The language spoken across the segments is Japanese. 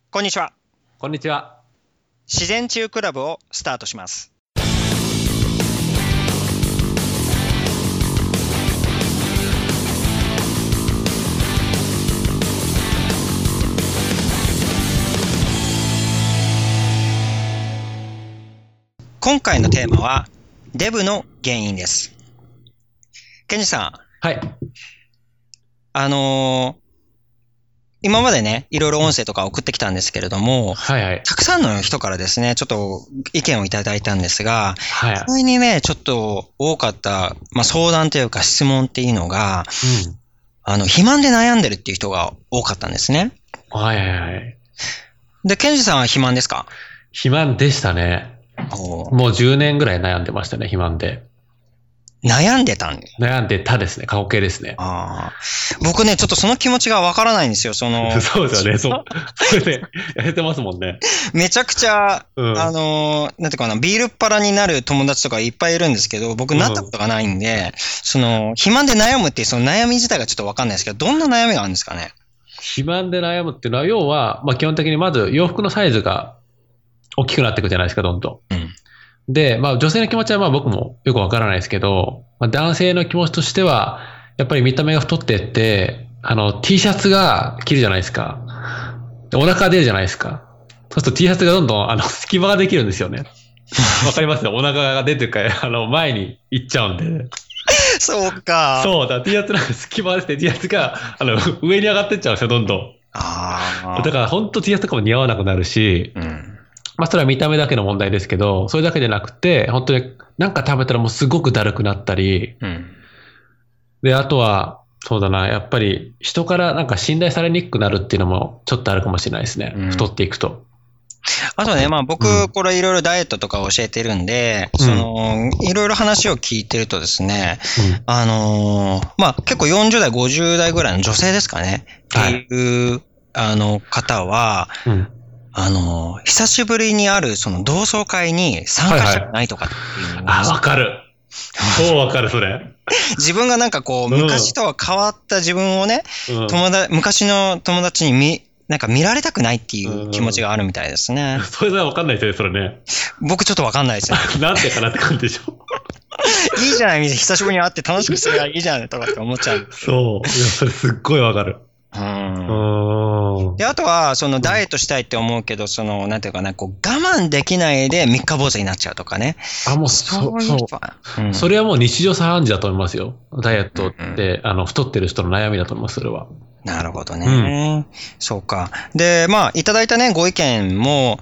こんにちは。 こんにちは。 自然治癒クラブをスタートします。今回のテーマはデブの原因です。ケンジさん。 はい。 今までね、いろいろ音声とか送ってきたんですけれども、 はいはい。 たくさんの人からですね、ちょっと意見をいただいたんですが、 はい。 それにね、ちょっと多かった、相談というか質問っていうのが、肥満で悩んでるっていう人が多かったんですね。 はいはいはい。 で、ケンジさんは肥満ですか？ 肥満でしたね。もう10年ぐらい悩んでましたね、肥満で。 悩んでたんで。 悩んでたですね、過去形ですね。 僕ね、ちょっとその気持ちがわからないんですよ、 そうですよね、そう。それで、痩せてますもんね。 めちゃくちゃ、なんていうかな、ビールっ腹になる友達とかいっぱいいるんですけど、僕なったことがないんで、肥満で悩むっていうその悩み自体がちょっとわかんないですけど、どんな悩みがあるんですかね？ 肥満で悩むっていうのは、要は、基本的にまず洋服のサイズが大きくなっていくじゃないですか、どんどん。で、女性の気持ちは僕もよくわからないですけど、男性の気持ちとしては、やっぱり見た目が太ってって、T シャツが着るじゃないですか。お腹出るじゃないですか。そうすると T シャツがどんどん、隙間ができるんですよね。わかりますよ。お腹が出てるから、前に行っちゃうんで。 そうか。 そうだ、T シャツなんか隙間ですね。T シャツが、上に上がってっちゃうんですよ、どんどん。だから、ほんと T シャツとかも似合わなくなるし、それは見た目だけの問題ですけど、それだけじゃなくて、本当になんか食べたらもうすごくだるくなったり、で、あとは、そうだな、やっぱり人からなんか信頼されにくくなるっていうのもちょっとあるかもしれないですね。太っていくと。 あとね、僕、これいろいろダイエットとか教えてるんで、いろいろ話を聞いてるとですね、結構40代、50代ぐらいの女性ですかね、っていう、方は、久しぶりにあるその同窓会に参加したくないとかっていう。 わかる。そうわかる、それ。 自分がなんかこう、昔とは変わった自分をね、昔の友達になんか見られたくないっていう気持ちがあるみたいですね。 それはわかんないですよね、それね。 僕ちょっとわかんないですよ。 なんてかなって感じでしょ。 いいじゃない、久しぶりに会って楽しくすればいいじゃないとかって思っちゃう。 そう。いや、それすっごいわかる。 で、あとは、ダイエットしたいって思うけど、なんていうかな、我慢できないで三日坊主になっちゃうとかね。 もうそう。それはもう日常茶飯事だと思いますよ。ダイエットって、太ってる人の悩みだと思います、それは。 なるほどね。そうか。で、いただいたね、ご意見も、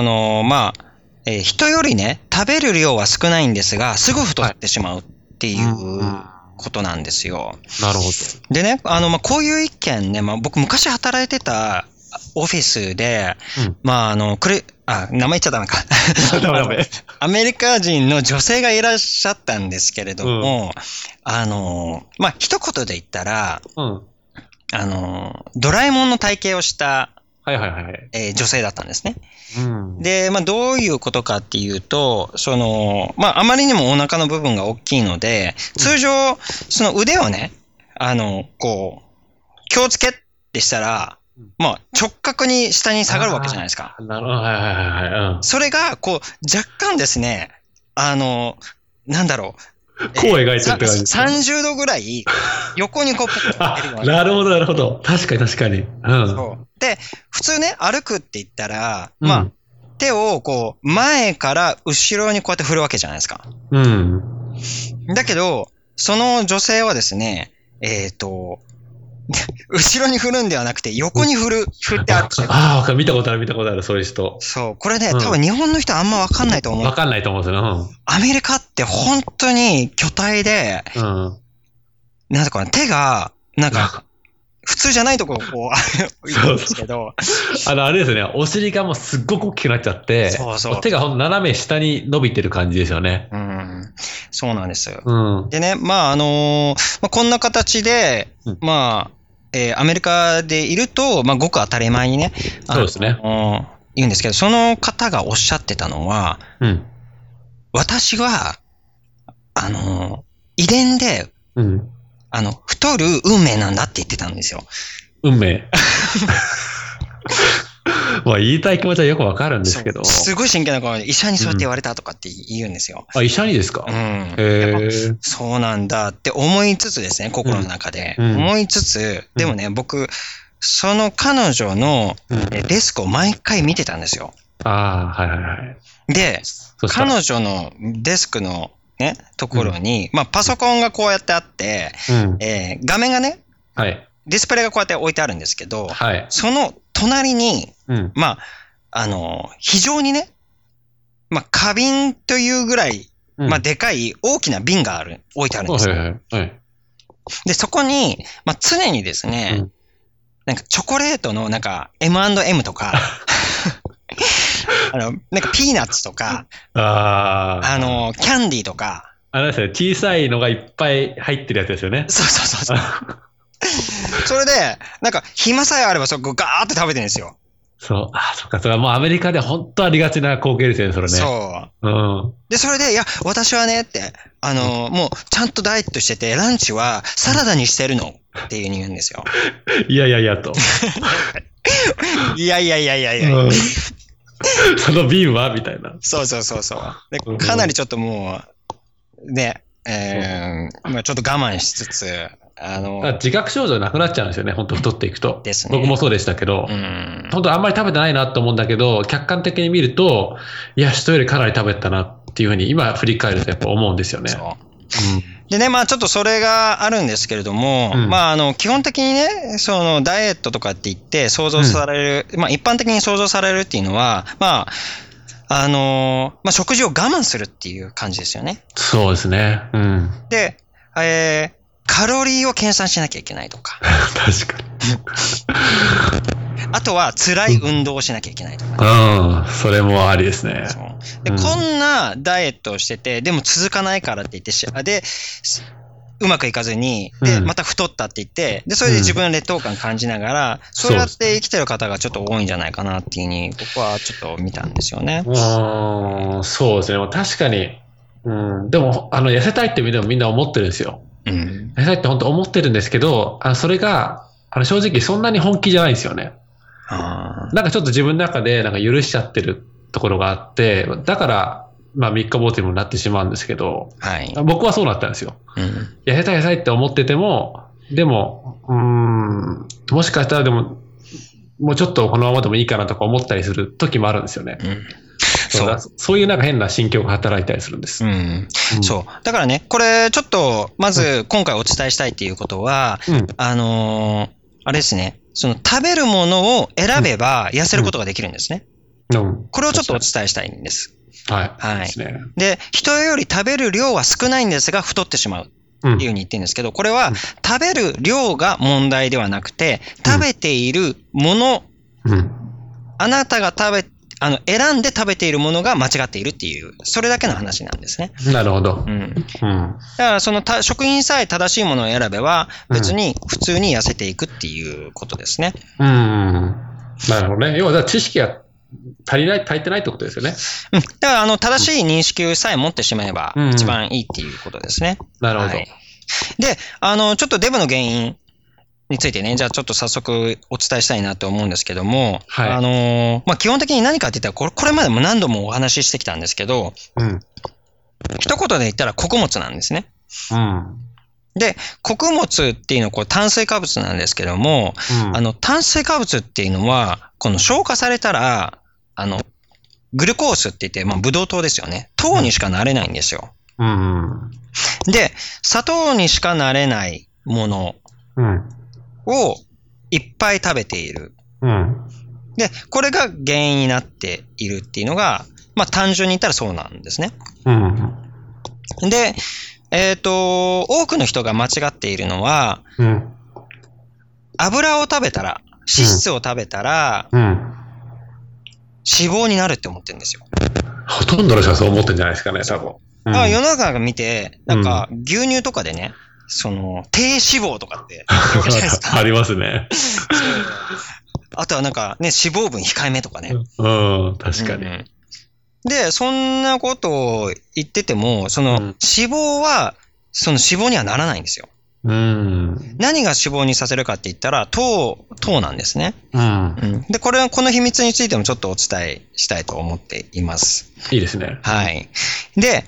人よりね、食べる量は少ないんですが、すぐ太ってしまうっていう、ことなんですよ。 なるほど。 でね、こういう意見ね、僕昔働いてたオフィスで、名前言っちゃダメか。アメリカ人の女性がいらっしゃったんですけれども、一言で言ったら、ドラえもんの体型をした女性だったんですね。で、どういうことかっていうと、あまりにもお腹の部分が大きいので、通常、その腕をね、気をつけってしたら、直角に下に下がるわけじゃないですか。 なるほど。 それが、若干ですね、なんだろう。 こう描いてるって感じですか ？30度ぐらい横にポッと出るような。 なるほど、なるほど。確かに確かに。 そうで、普通ね、歩くって言ったら、手を前から後ろにこうやって振るわけじゃないですか。だけど、その女性はですね、後ろに振るんではなくて横に振ってある。 見たことある、そういう人。 そう。これね、多分日本の人あんまわかんないと思う。 わかんないと思うんですよね。 アメリカって本当に巨体で、なんか手が、なんか、普通じゃないところを言うんですけど。 あれですね、お尻がもうすっごく大きくなっちゃって、手がほんと斜め下に伸びてる感じですよね。 そうなんですよ。でね、こんな形で、アメリカでいると、ごく当たり前にね、 そうですね。 言うんですけど、その方がおっしゃってたのは、私は、遺伝で、太る運命なんだって言ってたんですよ。 運命まあ言いたい気持ちはよくわかるんですけど。 すごい真剣な顔で、医者にそうやって言われたとかって言うんですよ。 あ、医者にですか？ そうなんだって思いつつですね、心の中で。思いつつ、でもね、僕、その彼女のデスクを毎回見てたんですよ。 はいはいはい。 で、彼女のデスクのね、ところに、まあパソコンがこうやってあって、画面がね、ディスプレイがこうやって置いてあるんですけど、その隣に、まあ、非常にね、まあ花瓶というぐらい、まあでかい大きな瓶が置いてあるんですよ。で、そこに、まあ常にですね、なんかチョコレートのなんか M&M とか、なんかピーナッツとか、キャンディーとか。 あれですね、小さいのがいっぱい入ってるやつですよね。 そう。それで、なんか暇さえあればそこガーって食べてるんですよ。 そっか。それはもうアメリカで本当ありがちな光景ですよね、それね。 そう。で、それで、いや、私はねって、もうちゃんとダイエットしてて、ランチはサラダにしてるのっていう風に言うんですよ。 いやと。 いや。 その瓶はみたいな。 そう。で、かなりちょっともう、ね、まあちょっと我慢しつつ、 自覚症状なくなっちゃうんですよね、本当太っていくと。 ですね。 僕もそうでしたけど、本当あんまり食べてないなと思うんだけど、客観的に見ると、いや、人よりかなり食べたなっていうふうに、今振り返るとやっぱ思うんですよね。 でね、まあちょっとそれがあるんですけれども、まあ基本的にね、そのダイエットとかって言って想像される、まあ一般的に想像されるっていうのは、まあ食事を我慢するっていう感じですよね。 そうですね。 で、カロリーを計算しなきゃいけないとか。 確かに。 あとは辛い運動をしなきゃいけないとか、 ね。それもありですね。 で、こんなダイエットをしてて、でも続かないからって言ってで、うまくいかずに、で、また太ったって言って、で、それで自分の劣等感感じながら、そうやって生きてる方がちょっと多いんじゃないかなっていうふうに、僕はちょっと見たんですよね。 そうですね。確かに。でも、痩せたいってみんな思ってるんですよ。痩せたいって本当思ってるんですけど、それが、正直そんなに本気じゃないんですよね。なんかちょっと自分の中でなんか許しちゃってるところがあって、だから、まあ三日坊主にもなってしまうんですけど、僕はそうなったんですよ。痩せたいって思ってても、でも、もしかしたらでも、もうちょっとこのままでもいいかなとか思ったりする時もあるんですよね。そういうなんか変な心境が働いたりするんです。 そう。だからね、これちょっと、まず今回お伝えしたいっていうことは、あれですね、その食べるものを選べば痩せることができるんですね。これをちょっとお伝えしたいんです。で、人より食べる量は少ないんですが太ってしまうっていうふうに言ってるんですけど、これは食べる量が問題ではなくて、食べているもの、あなたが選んで食べているものが間違っているっていう、それだけの話なんですね。 なるほど。 だからその食品さえ正しいものを選べば、別に普通に痩せていくっていうことですね。 なるほどね。要は知識が足りてないってことですよね。 だから正しい認識さえ持ってしまえば一番いいっていうことですね。 なるほど。で、 ちょっとデブの原因についてね、じゃあちょっと早速お伝えしたいなと思うんですけども、まあ、基本的に何かって言ったら、これまでも何度もお話ししてきたんですけど、一言で言ったら穀物なんですね。で、穀物っていうのは炭水化物なんですけども、炭水化物っていうのは、この消化されたら、グルコースって言って、まあ、ブドウ糖ですよね。糖にしかなれないんですよ。で、砂糖にしかなれないものをいっぱい食べている。で、これが原因になっているっていうのが、まあ単純に言ったらそうなんですね。で、多くの人が間違っているのは、油を食べたら、脂質を食べたら、脂肪になるって思ってるんですよ。 ほとんどの人はそう思ってるんじゃないですかね、多分。 世の中が見て、なんか牛乳とかでね、低脂肪とかってありますね。 あとはなんかね、脂肪分控えめとかね。 確かに。 で、そんなことを言ってても、脂肪は、その脂肪にはならないんですよ。 何が脂肪にさせるかって言ったら、糖なんですね。で、この秘密についてもちょっとお伝えしたいと思っています。 いいですね。 はい。で、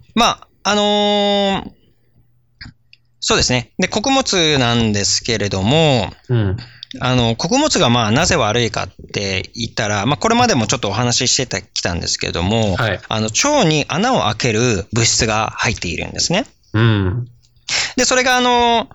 そうですね。で、穀物なんですけれども、穀物がなぜ悪いかって言ったら、これまでもちょっとお話ししてきたんですけれども、はい、腸に穴を開ける物質が入っているんですね。で、それが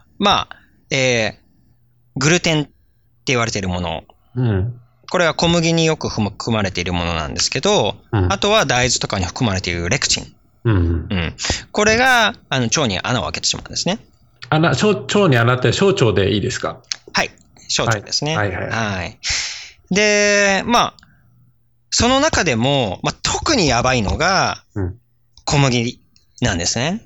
グルテンって言われているもの。これは小麦によく含まれているものなんですけど、あとは大豆とかに含まれているレクチン。これが腸に穴を開けてしまうんですね。 腸に穴って小腸でいいですか？ はい。小腸ですね。で、その中でも、特にやばいのが、小麦なんですね。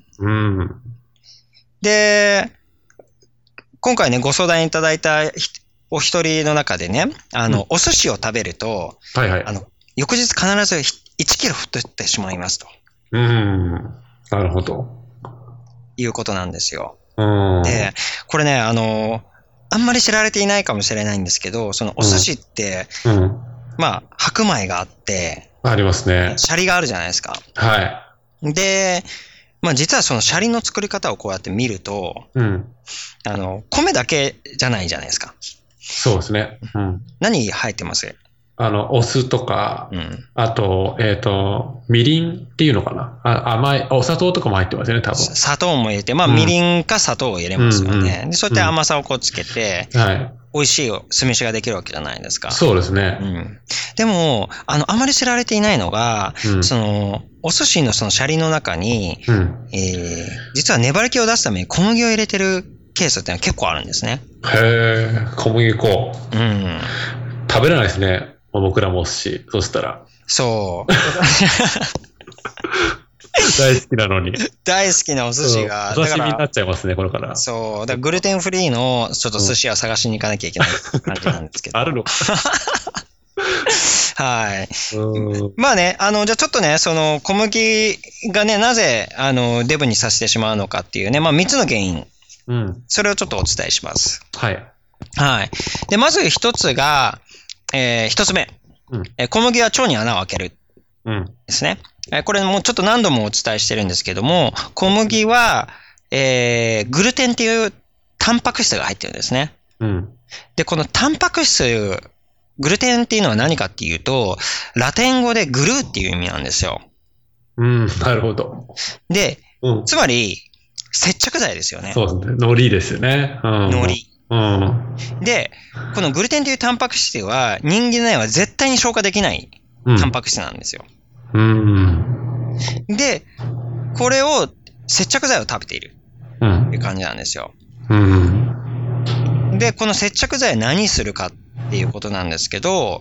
で、今回ね、ご相談いただいたお一人の中でね、お寿司を食べると、翌日必ず1キロ太ってしまいますと。 なるほど。 いうことなんですよ。で、これね、あんまり知られていないかもしれないんですけど、そのお寿司って、白米があって、 ありますね。 シャリがあるじゃないですか。 はい。 で、実はそのシャリの作り方をこうやって見ると、米だけじゃないじゃないですか。 そうですね。 何入ってます？ お酢とか、あと、みりんっていうのかな。甘い、お砂糖とかも入ってますよね、多分。 砂糖も入れて、みりんか砂糖を入れますよね。で、そうやって甘さをこうつけて、美味しい酢飯ができるわけじゃないですか。 そうですね。 でも、あまり知られていないのが、お寿司のそのシャリの中に、実は粘り気を出すために小麦を入れてるケースってのは結構あるんですね。 小麦粉。食べれないですね。僕らもお寿司。そしたら。 そう。 大好きなのに。 大好きなお寿司が。 お刺身になっちゃいますね、これから。 そう。だからグルテンフリーのちょっと寿司は探しに行かなきゃいけない感じなんですけど。 あるの？ はい。じゃあちょっとね、その小麦がね、なぜ、デブにさせてしまうのかっていうね、3つの原因。それをちょっとお伝えします。 はい。 はい。で、まず一つが、一つ目。小麦は腸に穴を開ける。ですね。これもちょっと何度もお伝えしてるんですけども、小麦は、グルテンっていうタンパク質が入ってるんですね。で、このタンパク質、グルテンっていうのは何かっていうと、ラテン語でグルーっていう意味なんですよ。 なるほど。 で、つまり、接着剤ですよね。 そうですね。海苔ですよね。 海苔。で、このグルテンというタンパク質は人間内は絶対に消化できないタンパク質なんですよ。で、これを接着剤を食べているっていう感じなんですよ。で、この接着剤は何するかっていうことなんですけど、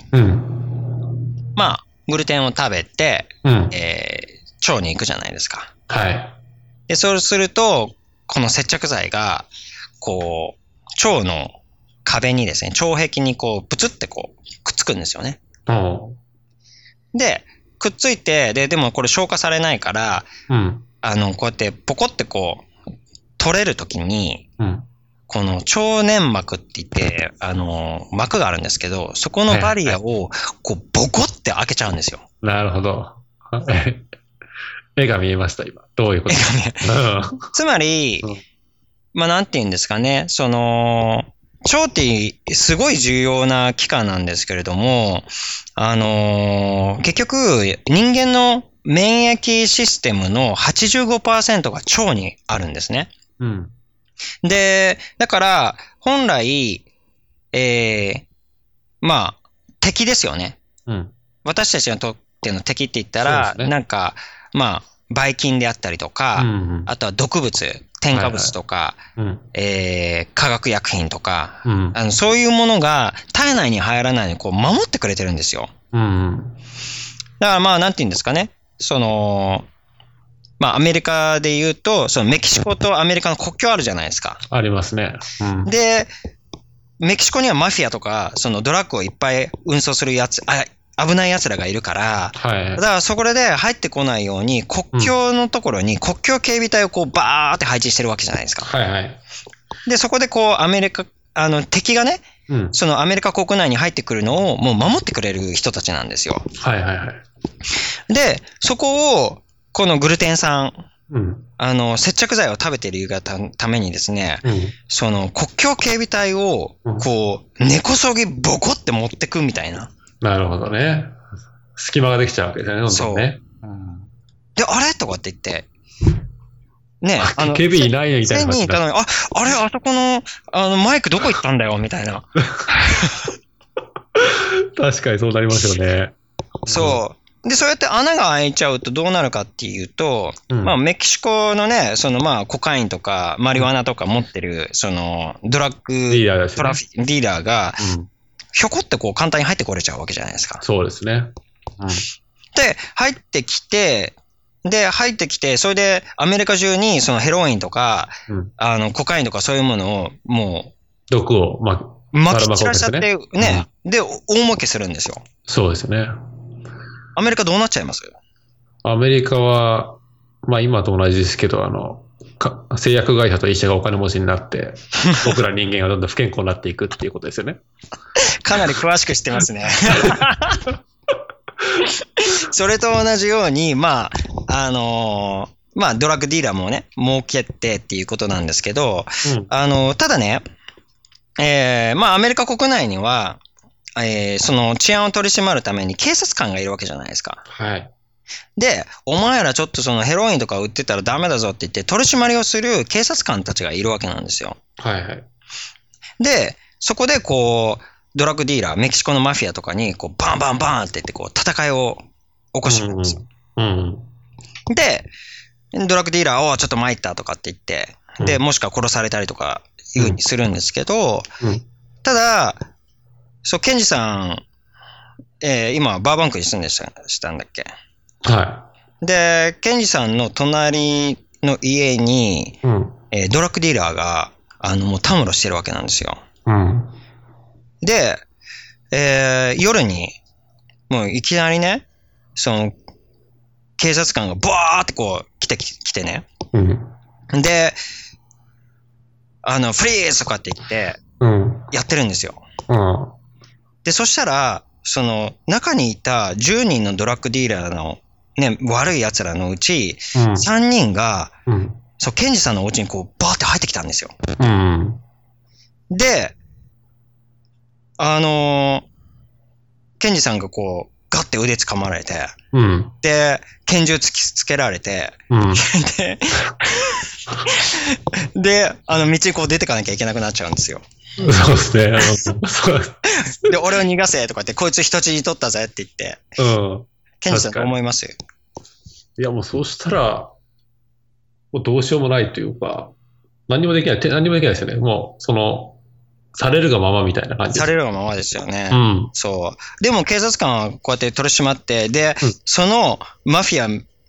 グルテンを食べて、腸に行くじゃないですか。 はい。 で、そうすると、この接着剤が、こう、腸の壁にですね、腸壁にこう、プツってこう、くっつくんですよね。で、くっついて、でもこれ消化されないから、こうやってポコってこう、取れるときに、この腸粘膜って言って、膜があるんですけど、そこのバリアを、こう、ボコって開けちゃうんですよ。 なるほど。絵が見えました、今。どういうことですか？ つまり、なんて言うんですかね、その、腸ってすごい重要な器官なんですけれども、結局、人間の免疫システムの 85% が腸にあるんですね。で、だから、本来、敵ですよね。私たちにとっての敵って言ったら、なんか、ばい菌であったりとか、あとは毒物、添加物とか、化学薬品とか、そういうものが体内に入らないようにこう守ってくれてるんですよ。だからなんて言うんですかね。その、アメリカで言うと、そのメキシコとアメリカの国境あるじゃないですか。 ありますね。 で、メキシコにはマフィアとか、そのドラッグをいっぱい運送するやつ、危ない奴らがいるから、だからそこで入ってこないように、国境のところに国境警備隊をこうバーって配置してるわけじゃないですか。 で、そこでこう、アメリカ、敵がね、そのアメリカ国内に入ってくるのをもう守ってくれる人たちなんですよ。 はいはいはい。 で、そこを、このグルテン酸、接着剤を食べている理由がためにですね、その国境警備隊を、こう、根こそぎボコって持ってくみたいな。 なるほどね。隙間ができちゃうわけですよね、どんどんね。 で、あれとかって言って、ね、 警備員いないよみたいな。 あれ、あそこの、マイクどこ行ったんだよみたいな。 確かにそうなりますよね。 そう。で、そうやって穴が開いちゃうとどうなるかっていうと、まあ、メキシコのね、そのまあ、コカインとか、マリワナとか持ってる、その、ドラッグ、リーダーが、ひょこってこう、簡単に入ってこれちゃうわけじゃないですか。 そうですね。 で、入ってきて、それでアメリカ中にそのヘロインとか、コカインとかそういうものをもう、 毒をまき散らしちゃってね、で、大儲けするんですよ。 そうですね。 アメリカどうなっちゃいます？ アメリカは、まあ今と同じですけど、製薬会社と医者がお金持ちになって、僕ら人間がどんどん不健康になっていくっていうことですよね。 かなり詳しく知ってますね。それと同じように、まあ、ドラッグディーラーもね、儲けてっていうことなんですけど、ただね、まあ、アメリカ国内には、その治安を取り締まるために警察官がいるわけじゃないですか。 はい。 で、お前らちょっとそのヘロインとか売ってたらダメだぞって言って取り締まりをする警察官たちがいるわけなんですよ。 はいはい。で、 そこでこう、ドラッグディーラー、メキシコのマフィアとかに、こう、バンバンバンって言って、こう、戦いを起こしてるんですよ。で、ドラッグディーラーをちょっと参ったとかって言って、で、もしくは殺されたりとかいう風にするんですけど、ただ、そう、ケンジさん、今、バーバンクに住んでしたんだっけ？ はい。 で、ケンジさんの隣の家に、ドラッグディーラーが、もうたむろしてるわけなんですよ。で、夜に、もういきなりね、その、警察官がバーってこう、来てね。で、フリーズとかって言って、やってるんですよ。で、そしたら、その、中にいた10人のドラッグディーラーの、ね、悪い奴らのうち、3人が、そう、ケンジさんのお家にこう、バーって入ってきたんですよ。で、ケンジさんがこう、ガッて腕掴まれて、で、拳銃突きつけられて、で、道にこう出てかなきゃいけなくなっちゃうんですよ。 そうですね。 で、俺を逃がせとかって、こいつ人質取ったぜって言って、ケンジさんどう思います？ いや、もうそうしたら、もうどうしようもないというか、何もできないですよね。もう、されるがままみたいな感じです。 されるがままですよね。そう。でも警察官はこうやって取り締まって、で、そのマフィア、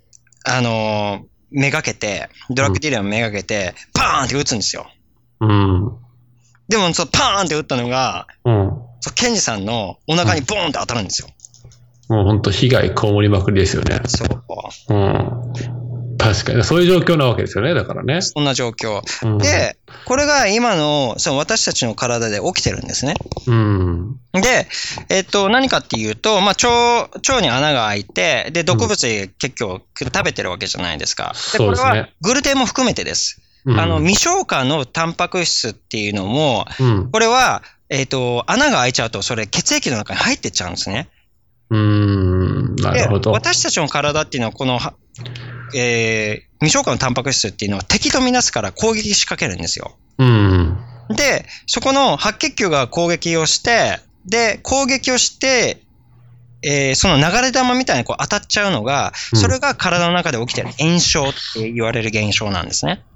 めがけて、ドラッグディーラーめがけて、パーンって撃つんですよ。でも、パーンって撃ったのが、ケンジさんのお腹にボーンって当たるんですよ。 もう本当被害被りまくりですよね。 そう。 確かに。そういう状況なわけですよね。だからね。 そんな状況。で、これが今の、私たちの体で起きてるんですね。で、何かっていうと、まあ、腸に穴が開いて、で、毒物結局食べてるわけじゃないですか。で、これはグルテンも含めてです。未消化のタンパク質っていうのも、これは、穴が開いちゃうと、それ血液の中に入ってっちゃうんですね。 なるほど。 私たちの体っていうのは、この、未消化のタンパク質っていうのは敵とみなすから攻撃仕掛けるんですよ。で、そこの白血球が攻撃をして、で、攻撃をして、その流れ弾みたいにこう当たっちゃうのが、それが体の中で起きてる炎症って言われる現象なんですね。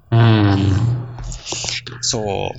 そう。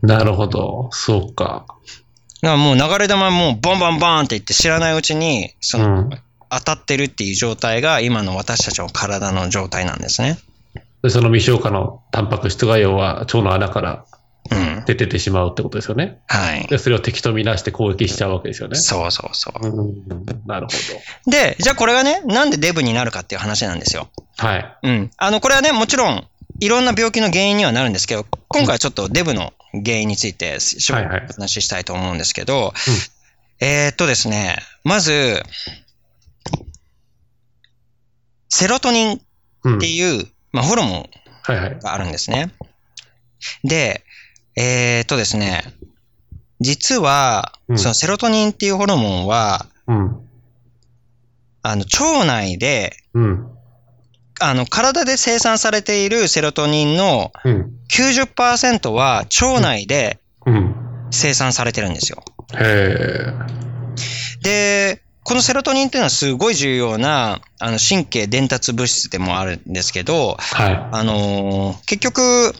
なるほど。そうか。 だからもう流れ弾もボンバンバンって言って知らないうちに、当たってるっていう状態が今の私たちの体の状態なんですね。 で、その未消化のタンパク質が要は腸の穴から出てしまうってことですよね。 はい。 で、それを敵とみなして攻撃しちゃうわけですよね。 そう。 なるほど。で、じゃあこれがね、なんでデブになるかっていう話なんですよ。 はい。 これはね、もちろん、 いろんな病気の原因にはなるんですけど、今回はちょっとデブの原因について、お話ししたいと思うんですけど、ですね、まず、セロトニンっていう、ホルモンがあるんですね。で、ですね、実は、そのセロトニンっていうホルモンは、腸内で、体で生産されているセロトニンの 90% は腸内で生産されてるんですよ。で、このセロトニンっていうのはすごい重要な神経伝達物質でもあるんですけど、結局、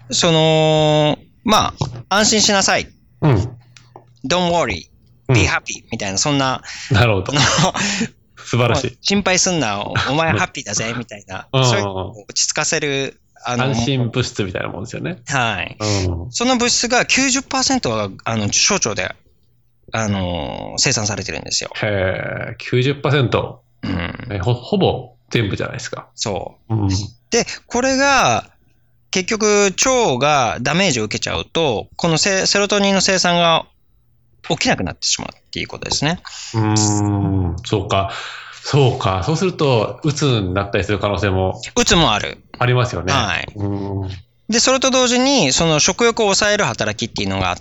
安心しなさい。Don't worry, be happy みたいな、そんな。 なるほど。素晴らしい。 心配すんな、お前はハッピーだぜ、みたいな。そういう落ち着かせる。 安心物質みたいなもんですよね。 はい。その物質が 90% は、小腸で、生産されてるんですよ。 90%。ほぼ全部じゃないですか。 そう。で、これが、結局、腸がダメージを受けちゃうと、このセロトニンの生産が起きなくなってしまうっていうことですね。 そうか。そうすると、うつになったりする可能性も。 うつもある。 ありますよね。 はい。で、それと同時に、その食欲を抑える働きっていうのがあって、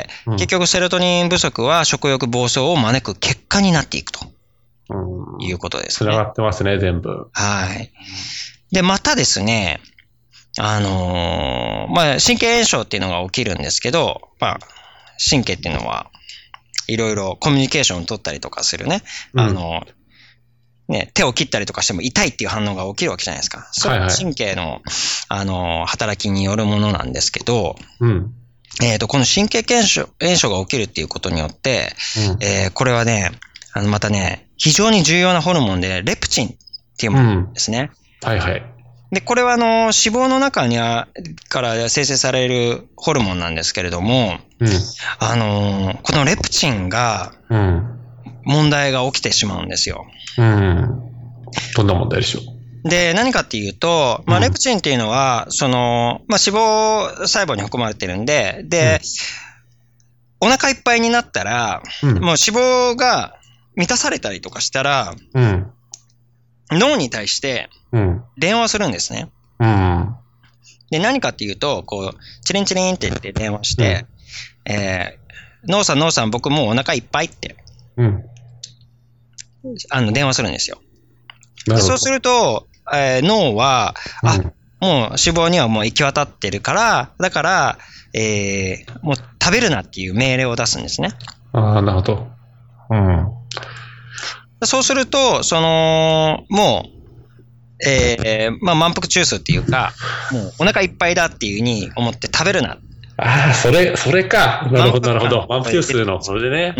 結局セロトニン不足は食欲暴走を招く結果になっていくと。いうことですね。 繋がってますね、全部。 はい。で、またですね、神経炎症っていうのが起きるんですけど、神経っていうのは、いろいろコミュニケーションを取ったりとかするね、手を切ったりとかしても痛いっていう反応が起きるわけじゃないですか。それは神経の、働きによるものなんですけど、この神経炎症が起きるっていうことによって、これはね、またね、非常に重要なホルモンで、レプチンっていうものですね。で、これは脂肪の中にから生成されるホルモンなんですけれども、このレプチンが問題が起きてしまうんですよ。 どんな問題でしょう？ で、何かっていうと、レプチンっていうのは、脂肪細胞に含まれてるんで、お腹いっぱいになったら、もう脂肪が満たされたりとかしたら、脳に対して電話するんですね。で、何かっていうと、チリンチリンって言って電話して、脳さん、僕もうお腹いっぱいって、電話するんですよ。でそうすると、脳は、もう脂肪にはもう行き渡ってるから、だから、もう食べるなっていう命令を出すんですね。 なるほど。 そうすると、もう、満腹中枢っていうか、もうお腹いっぱいだっていうふうに思って食べるな。 それか。なるほど。満腹中枢の、それでね。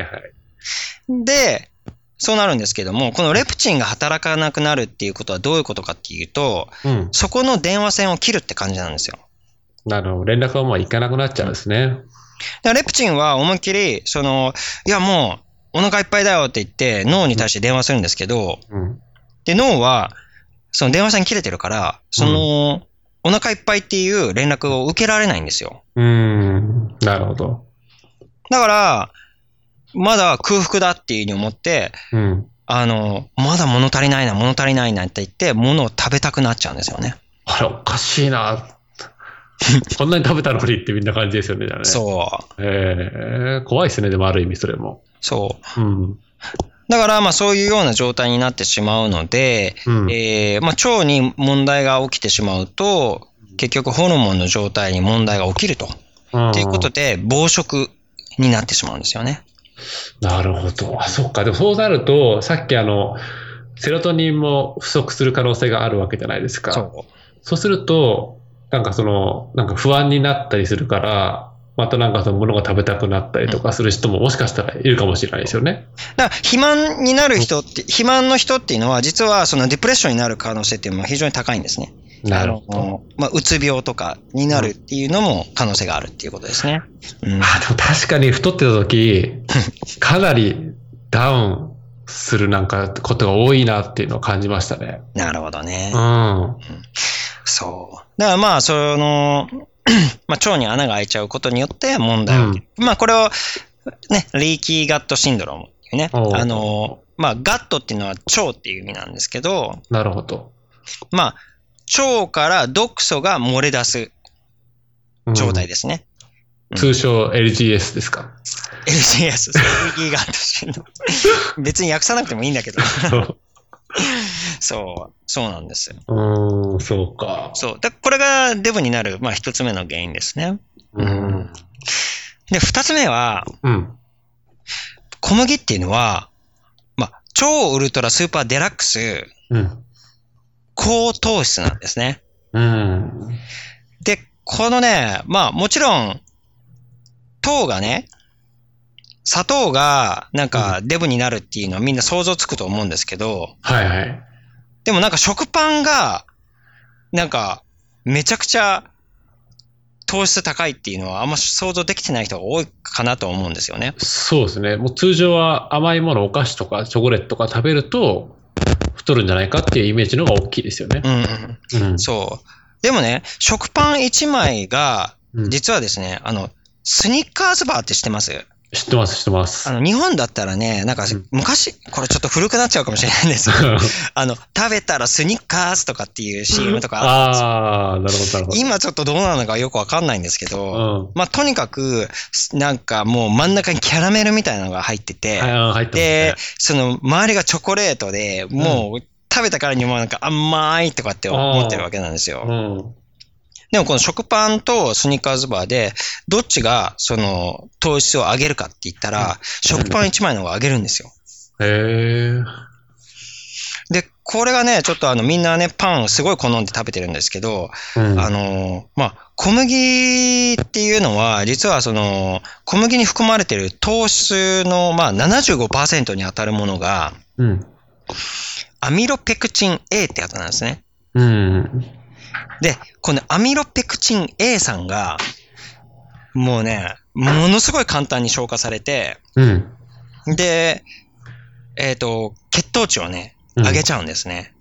で、そうなるんですけども、このレプチンが働かなくなるっていうことはどういうことかっていうと、そこの電話線を切るって感じなんですよ。 なるほど。連絡がもういかなくなっちゃうんですね。 レプチンは思いっきり、いやもうお腹いっぱいだよって言って脳に対して電話するんですけど、で、脳はその電話線切れてるから、お腹いっぱいっていう連絡を受けられないんですよ。 なるほど。 だから、まだ空腹だっていうふうに思って、まだ物足りないなって言って、物を食べたくなっちゃうんですよね。 おかしいな。こんなに食べたのにってみんな感じですよね。 そう。 怖いですね、でもある意味それも。 そう。だから、そういうような状態になってしまうので、腸に問題が起きてしまうと、結局ホルモンの状態に問題が起きると。っていうことで、暴食になってしまうんですよね。 なるほど。そっか。でもそうなると、さっきセロトニンも不足する可能性があるわけじゃないですか。そうすると、なんか不安になったりするから、また物が食べたくなったりとかする人ももしかしたらいるかもしれないですよね。 だから肥満になる人って、肥満の人っていうのは、実はそのデプレッションになる可能性っていうのは非常に高いんですね。 なるほど。 うつ病とかになるっていうのも可能性があるっていうことですね。 でも確かに太ってた時、かなりダウンすることが多いなっていうのを感じましたね。 なるほどね。 そう。だからまあ、まあ、腸に穴が開いちゃうことによって問題を起きる。まあ、これを、ね、リーキーガットシンドロームっていうね。まあ、ガットっていうのは腸っていう意味なんですけど。 なるほど。 まあ、腸から毒素が漏れ出す状態ですね。 通称 LGS ですか？ LGS、リーキーガットシンドローム。別に訳さなくてもいいんだけど。そうなんですよ。 そうか。 そう。これがデブになる、まあ一つ目の原因ですね。で、二つ目は、小麦っていうのは、まあ、超ウルトラスーパーデラックス、高糖質なんですね。で、このね、まあもちろん、糖がね、砂糖がなんかデブになるっていうのはみんな想像つくと思うんですけど、でもなんか食パンがなんかめちゃくちゃ糖質高いっていうのはあんま想像できてない人が多いかなと思うんですよね。 そうですね。もう通常は甘いもの、お菓子とかチョコレートとか食べると太るんじゃないかっていうイメージの方が大きいですよね。 そう。でもね、食パン1枚が実はですね、スニッカーズバーって知ってます？ 知ってます。 日本だったらね、なんか昔、これちょっと古くなっちゃうかもしれないんですけど、食べたらスニッカーズとかっていう CM とかあったんですよ。今ちょっとどうなのかよくわかんないんですけど、まあとにかく、なんかもう真ん中にキャラメルみたいなのが入ってて、で、その周りがチョコレートで、もう食べたからにもなんか甘いとかって思ってるわけなんですよ。でもこの食パンとスニッカーズバーで、どっちがその糖質を上げるかって言ったら、食パン1枚の方が上げるんですよ。で、これがね、ちょっとみんなね、パンすごい好んで食べてるんですけど、まあ、小麦っていうのは、実はその、小麦に含まれている糖質の、まあ、75% に当たるものが、アミロペクチン A ってやつなんですね。で、このアミロペクチン A さんが、もうね、ものすごい簡単に消化されて、で、血糖値をね、上げちゃうんですね。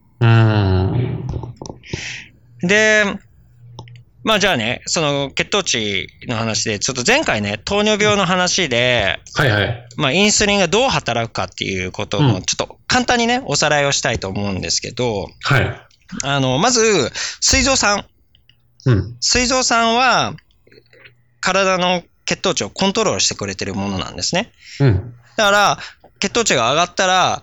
で、まあじゃあね、その血糖値の話で、ちょっと前回ね、糖尿病の話で、まあインスリンがどう働くかっていうことを、ちょっと簡単にね、おさらいをしたいと思うんですけど、まず、膵臓さん。膵臓さんは、体の血糖値をコントロールしてくれてるものなんですね。だから、血糖値が上がったら、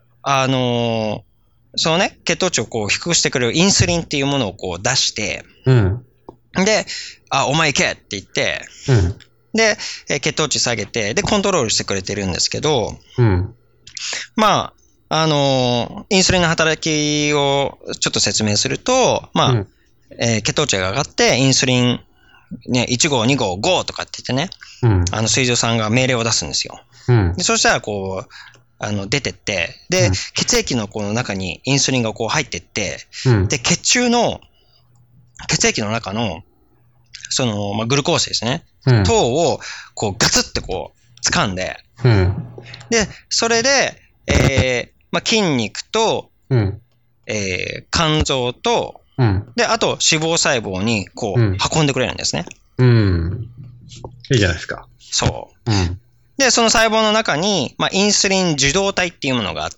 そのね、血糖値をこう低くしてくれるインスリンっていうものをこう出して、で、お前行けって言って、で、血糖値下げて、で、コントロールしてくれてるんですけど、まあ、インスリンの働きをちょっと説明すると、まあ、血糖値が上がって、インスリン、ね、1号、2号、5とかって言ってね、膵臓さんが命令を出すんですよ。でそしたら、こう、出てって、で、血液のこの中にインスリンがこう入ってって、で、血液の中の、その、まあ、グルコースですね、糖を、こう、ガツってこう、掴んで、で、それで、まあ、筋肉と、肝臓と、で、あと脂肪細胞にこう、運んでくれるんですね。 いいじゃないですか。 そう。で、その細胞の中に、まあ、インスリン受動体っていうものがあって、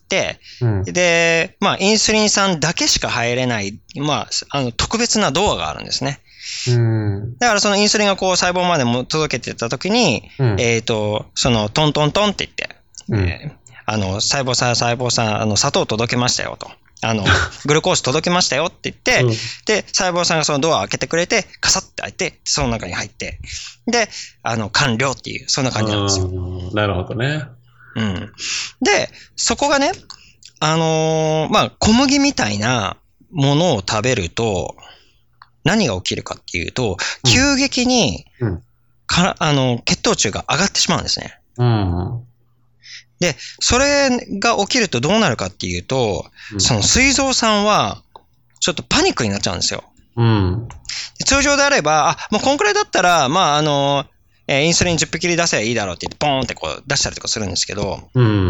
で、まあ、インスリン酸だけしか入れない、まあ、特別なドアがあるんですね。だからそのインスリンがこう細胞までも届けてたときに、そのトントントンって言って、細胞さん、砂糖届けましたよと。グルコース届けましたよって言って、で、細胞さんがそのドアを開けてくれて、カサッて開いて、その中に入って、で、完了っていう、そんな感じなんですよ。 なるほどね。 で、そこがね、まあ、小麦みたいなものを食べると、何が起きるかっていうと、急激に、血糖値が上がってしまうんですね。で、それが起きるとどうなるかっていうと、その膵臓さんは、ちょっとパニックになっちゃうんですよ。通常であれば、もうこんくらいだったら、まあ、インスリン10匹出せばいいだろうって言って、ポーンってこう出したりとかするんですけど、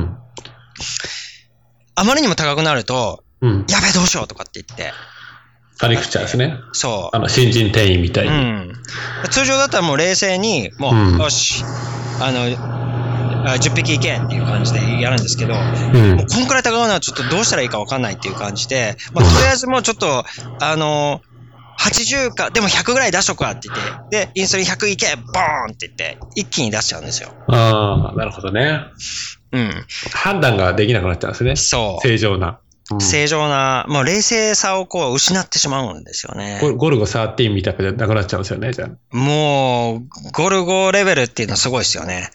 あまりにも高くなると、やべえどうしようとかって言って、 パニクっちゃうんですね。 そう。 新人店員みたいに。 通常だったらもう冷静に、もう、よし、10匹いけっていう感じでやるんですけど、もうこんくらい高うのはちょっとどうしたらいいか分かんないっていう感じで、とりあえずもうちょっと、80か、でも100ぐらい出しとくわって言って、で、インスリン100いけボーンって言って、一気に出しちゃうんですよ。 ああ、なるほどね。判断ができなくなっちゃうんですね。 そう。 正常な、 もう冷静さをこう失ってしまうんですよね。 ゴルゴ13みたいななくなっちゃうんですよね、じゃあ。 もう、ゴルゴレベルっていうのはすごいですよね。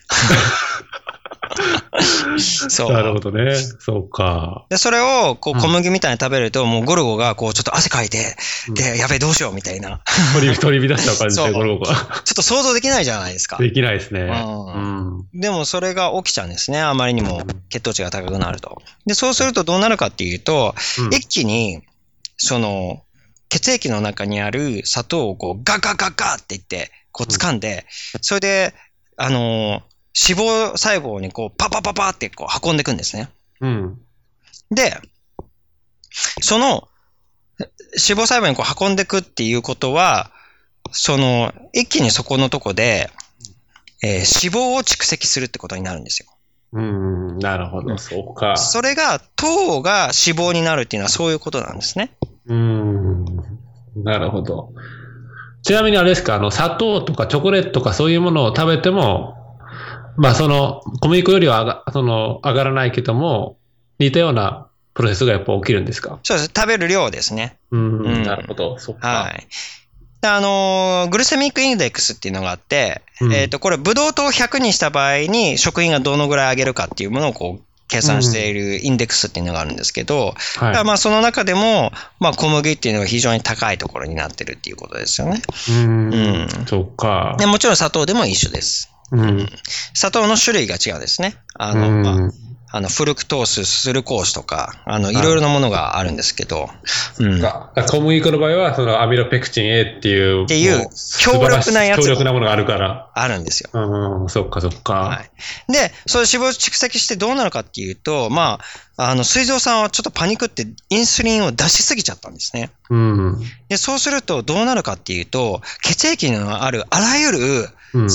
そう。なるほどね。そうか。 で、それを、こう、小麦みたいに食べると、もうゴルゴが、こう、ちょっと汗かいて、で、やべえ、どうしよう、みたいな。 取り乱した感じで、ゴルゴが。 ちょっと想像できないじゃないですか。 できないですね。 でも、それが起きちゃうんですね。あまりにも血糖値が高くなると。で、そうするとどうなるかっていうと、一気に、血液の中にある砂糖を、こう、ガガガガって言って、こう、掴んで、それで、脂肪細胞にこうパパパパってこう運んでいくんですね。で、その脂肪細胞にこう運んでいくっていうことは、一気にそこのとこで、脂肪を蓄積するってことになるんですよ。 なるほど、そうか。 それが糖が脂肪になるっていうのはそういうことなんですね。 なるほど。ちなみにあれですか、砂糖とかチョコレートとかそういうものを食べても、まあ小麦粉よりは上がらないけども、似たようなプロセスがやっぱ起きるんですか？ そうです。食べる量ですね。 なるほど。そっか。 はい。グルセミックインデックスっていうのがあって、これ、ブドウ糖を100にした場合に食品がどのぐらい上げるかっていうものをこう、計算しているインデックスっていうのがあるんですけど、まあその中でも、まあ小麦っていうのが非常に高いところになってるっていうことですよね。 そっか。 でもちろん砂糖でも一緒です。砂糖の種類が違うんですね。フルクトース、スルコースとか、いろいろなものがあるんですけど。 小麦粉の場合は、アミロペクチン A っていう、 強力なやつ。 強力なものがあるから。 あるんですよ。 そっかそっか。 で、それ脂肪蓄積してどうなるかっていうと、まあ、膵臓さんはちょっとパニックってインスリンを出しすぎちゃったんですね。で、そうするとどうなるかっていうと、血液のあるあらゆる、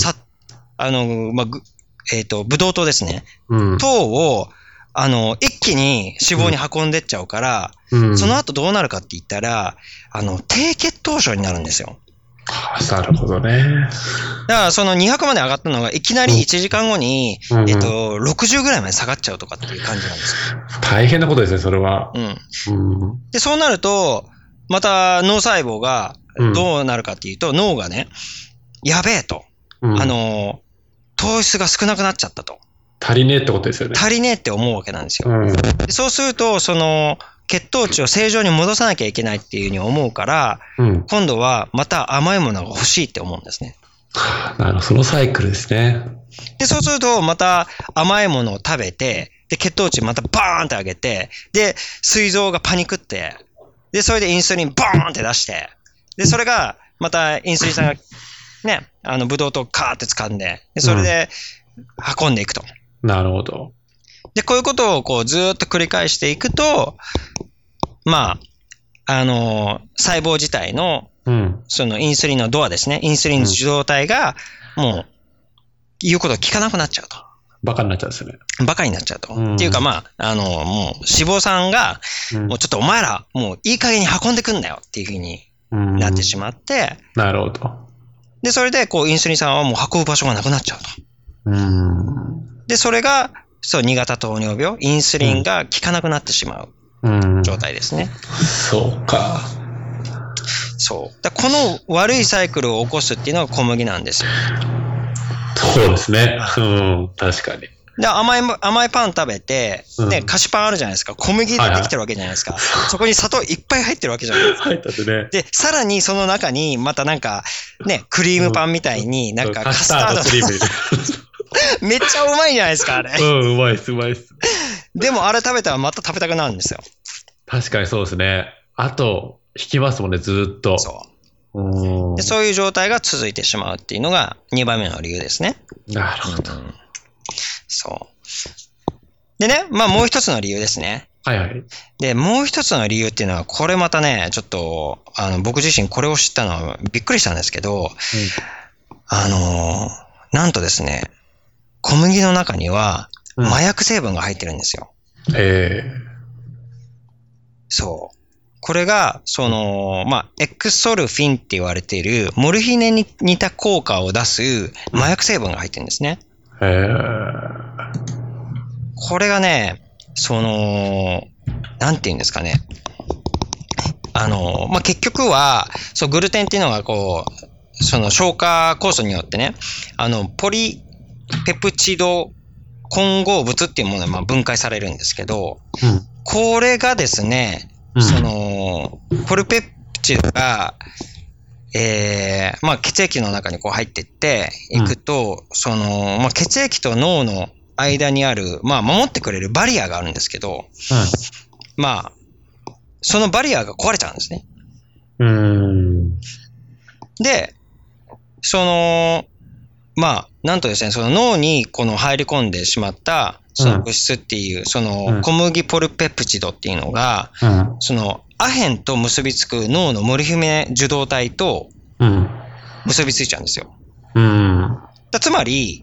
ブドウ糖ですね。糖を、一気に脂肪に運んでっちゃうから、その後どうなるかって言ったら、低血糖症になるんですよ。 なるほどね。 だからその200まで上がったのがいきなり1時間後に、60ぐらいまで下がっちゃうとかっていう感じなんですよ。 大変なことですね、それは。 で、そうなると、また脳細胞がどうなるかっていうと、脳がね、やべえと。糖質が少なくなっちゃったと。 足りねえってことですよね。 足りねえって思うわけなんですよ。でそうすると、血糖値を正常に戻さなきゃいけないっていうふうに思うから、今度はまた甘いものが欲しいって思うんですね。 なるほど、そのサイクルですね。 で、そうすると、また甘いものを食べて、で、血糖値またバーンって上げて、で、膵臓がパニクって、で、それでインスリンバーンって出して、で、それが、またインスリンさんが、ね、ブドウ糖をカーって掴んで、で、それで運んでいくと。 なるほど。 で、こういうことをこうずーっと繰り返していくと、まあ、細胞自体の、そのインスリンのドアですね。インスリン受動体が、もう、言うことを聞かなくなっちゃうと。 バカになっちゃうんですよね。 バカになっちゃうと。っていうかまあ、もう脂肪酸が、もうちょっとお前ら、もういい加減に運んでくんだよっていうふうになってしまって、 なるほど。 で、それでこうインスリン酸はもう運ぶ場所がなくなっちゃうと。で、それが、そう、2型糖尿病、インスリンが効かなくなってしまう状態ですね。 そうか。 そう。この悪いサイクルを起こすっていうのが小麦なんですよ。 そうですね。確かに。 で、甘いパン食べて、ね、菓子パンあるじゃないですか。小麦でできてるわけじゃないですか。そこに砂糖いっぱい入ってるわけじゃないですか。 入ったってね。 で、さらにその中に、またなんか、ね、クリームパンみたいになんかカスタード。 クリームめっちゃうまいじゃないですか、あれ。 うまいっす、うまいっす。 でもあれ食べたらまた食べたくなるんですよ。 確かにそうですね。あと、引きますもんね、ずーっと。 でそういう状態が続いてしまうっていうのが2番目の理由ですね。 なるほど。 そう。でね、まあもう一つの理由ですね。 はいはい。 で、もう一つの理由っていうのは、これまたね、ちょっと、僕自身これを知ったのはびっくりしたんですけど、なんとですね、小麦の中には麻薬成分が入ってるんですよ。そう。これが、エクソルフィンって言われている、モルヒネに似た効果を出す麻薬成分が入ってるんですね。これがね、なんて言うんですかね。結局は、グルテンっていうのが消化酵素によってね、ポリペプチド混合物っていうものが分解されるんですけど、これがですね、ポリペプチドが、血液の中に入っていっていくと、血液と脳の間にある、守ってくれるバリアがあるんですけど、そのバリアが壊れちゃうんですね。で、なんとですね、脳に入り込んでしまった、物質っていう、小麦ポルペプチドっていうのが、アヘンと結びつく脳のモルヒネ受動体と結びついちゃうんですよ。つまり、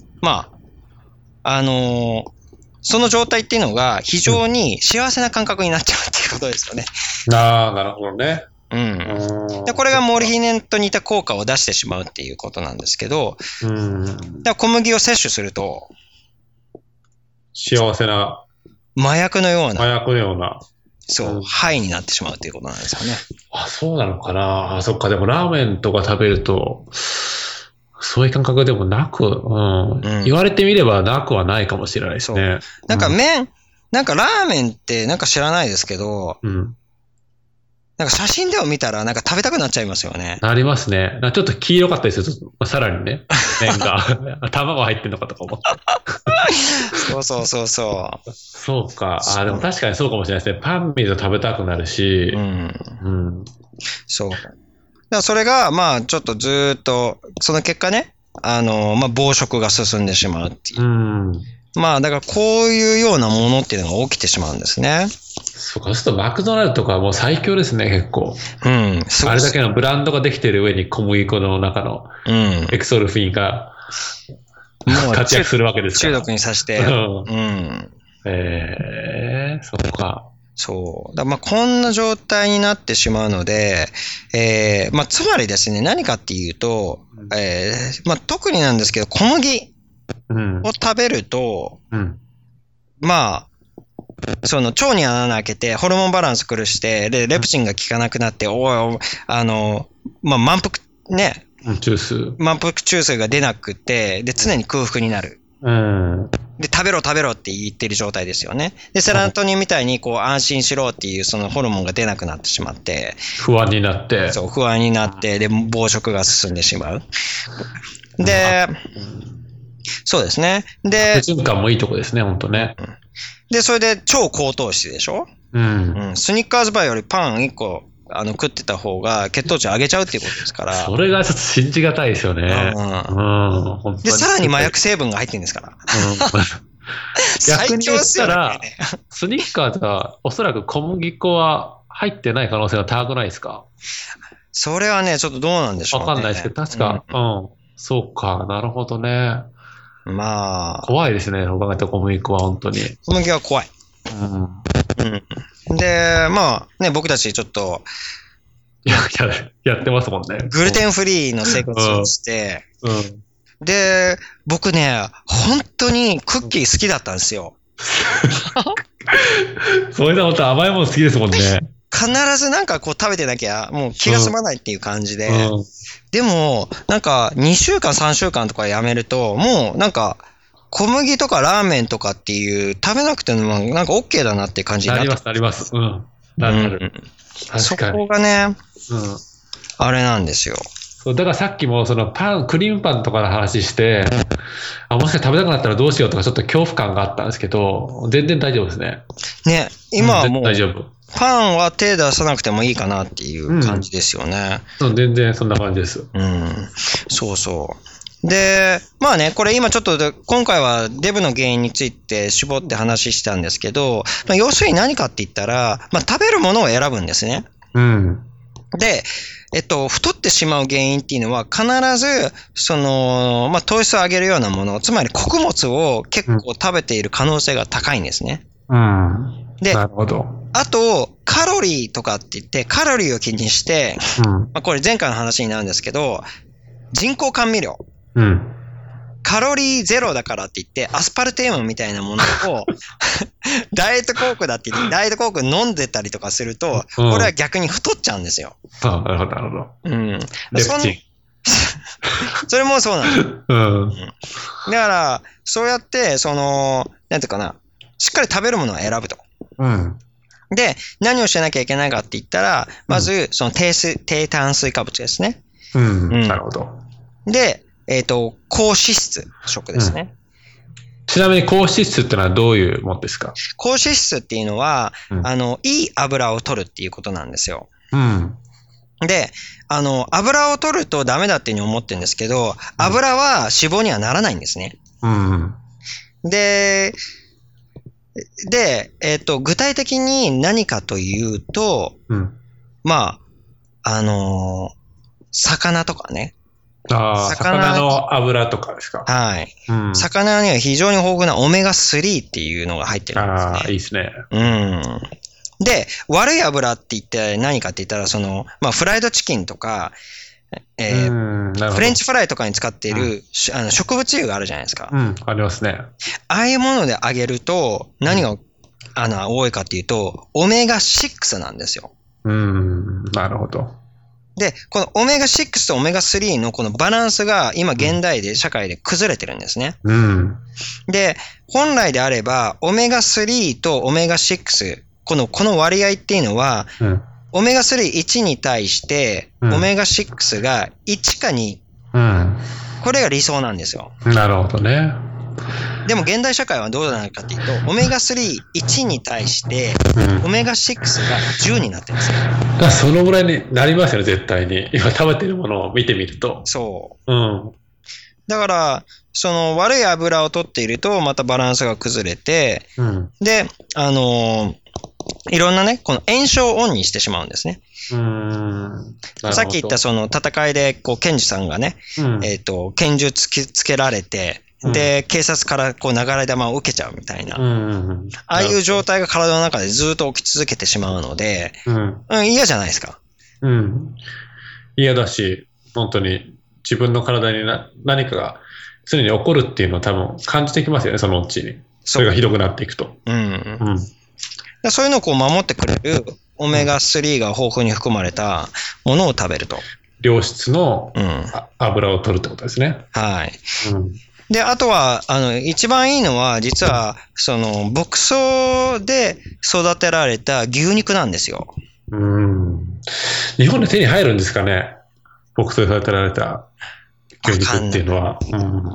その状態っていうのが非常に幸せな感覚になっちゃうっていうことですよね。 なるほどね。 で、これがモルヒネと似た効果を出してしまうっていうことなんですけど、だから小麦を摂取すると、 幸せな。 麻薬のような。 そう、 ハイになってしまうっていうことなんですよね。 そうなのかな。そっか、でもラーメンとか食べると、そういう感覚でもなく、言われてみればなくはないかもしれないですね。 なんかラーメンって知らないですけど、写真でも見たら食べたくなっちゃいますよね。 なりますね。ちょっと黄色かったですよ。さらにね。麺が。卵入ってんのかとか思って。そうか。でも確かにそうかもしれないですね。パン見ると食べたくなるし。 そう。だからそれが、ちょっとずーっと、その結果ね、暴食が進んでしまうっていう。だからこういうようなものっていうのが起きてしまうんですね。 そうか、そうするとマクドナルドとかはもう最強ですね、結構。あれだけのブランドができてる上に小麦粉の中のエクソルフィンが活躍するわけですから。 中毒にさして。 そうか。 こんな状態になってしまうので、つまりですね、何かっていうと、特になんですけど、小麦を食べると、腸に穴開けて、ホルモンバランス狂して、で、レプチンが効かなくなって、満腹中枢が出なくて、で、常に空腹になる。で、食べろって言ってる状態ですよね。で、セロトニンみたいに安心しろっていうそのホルモンが出なくなってしまって。 不安になって。 不安になって、で、暴食が進んでしまう。で、そうですね。で、 循環もいいとこですね、ほんとね。 で、それで超高糖質でしょ？スニッカーズバーよりパン1個食ってた方が血糖値上げちゃうっていうことですから。 それがちょっと信じがたいですよね。 で、さらに麻薬成分が入ってるんですから。 逆に言ったら、スニッカーズはおそらく小麦粉は入ってない可能性が高くないですか？ それはね、ちょっとどうなんでしょうね。 わかんないですけど、確か、そうか、なるほどね。怖いですね、考えた小麦粉は本当に。 小麦は怖い。で、僕たちちょっと、 やってますもんね。 グルテンフリーの生活をして、で、僕ね、本当にクッキー好きだったんですよ。 それで本当甘いもの好きですもんね。 必ず食べてなきゃもう気が済まないっていう感じで、でも2週間3週間とかやめるともう小麦とかラーメンとかっていう食べなくてもOK だなっていう感じになってなります。なる。 そこがね、あれなんですよ。 だからさっきもクリームパンとかの話して、もしかして食べたくなったらどうしようとかちょっと恐怖感があったんですけど、全然大丈夫ですね。 ね、今はもう、 大丈夫。 パンは手出さなくてもいいかなっていう感じですよね。 全然そんな感じです。 そう。 で、まあね、これ今ちょっと、今回はデブの原因について絞って話したんですけど、まあ、要するに何かって言ったら、まあ食べるものを選ぶんですね。 うん。 で、太ってしまう原因っていうのは必ず、まあ糖質を上げるようなもの、つまり穀物を結構食べている可能性が高いんですね。 うん。 で、 なるほど。 あと、カロリーとかって言って、カロリーを気にして、まあこれ前回の話になるんですけど、人工甘味料。 うん。 カロリーゼロだからって言って、アスパルテームみたいなものを、ダイエットコークだって言って、ダイエットコーク飲んでたりとかすると、これは逆に太っちゃうんですよ。 あ、なるほど、なるほど。 うん。 レプチン。 それもそうなんです。 うん。 だから、そうやって、なんていうかな、しっかり食べるものを選ぶと。 うん。 で、何をしなきゃいけないかって言ったら、まず、低炭水化物ですね。 うん。なるほど。で、 高脂質食ですね。 ちなみに高脂質ってのはどういうものですか？ 高脂質っていうのは、いい油を取るっていうことなんですよ。 うん。 で、油を取るとダメだっていうふうに思ってるんですけど、油は脂肪にはならないんですね。 うん。 で、具体的に何かというと、まあ、魚とかね。 ああ、魚の油とかですか？ はい。魚には非常に豊富なオメガ3っていうのが入ってるんですね。 ああ、いいですね。 で、悪い油って言って何かって言ったら、まあ、フライドチキンとか、フレンチフライとかに使っている、植物油があるじゃないですか。 ありますね。 ああいうもので揚げると、何が、多いかっていうと、オメガ6なんですよ。 なるほど。 で、このオメガ6とオメガ3のこのバランスが今現代で社会で崩れてるんですね。で、本来であれば、オメガ3とオメガ6、この割合っていうのは、オメガ3、1に対して、オメガ6が1か2。これが理想なんですよ。 なるほどね。 でも現代社会はどうなるかっていうと、オメガ3、1に対して、オメガ6が10になってるんですよ。 そのぐらいになりますよね、絶対に。今食べてるものを見てみると。 そう。だから、悪い油を取っていると、またバランスが崩れて、で、いろんなね、この炎症をオンにしてしまうんですね。さっき言った戦いで、検事さんがね、拳銃つけられて、で、警察から流れ弾を受けちゃうみたいな。ああいう状態が体の中でずっと起き続けてしまうので、嫌じゃないですか。 嫌だし、本当に自分の体に何かが常に起こるっていうのを多分感じてきますよね、そのうちに。それがひどくなっていくと。そういうのを守ってくれるオメガ3が豊富に含まれたものを食べると。 良質の油を取るってことですね。 はい。で、あとは、一番いいのは、実は、牧草で育てられた牛肉なんですよ。 日本で手に入るんですかね？牧草で育てられた牛肉っていうのは。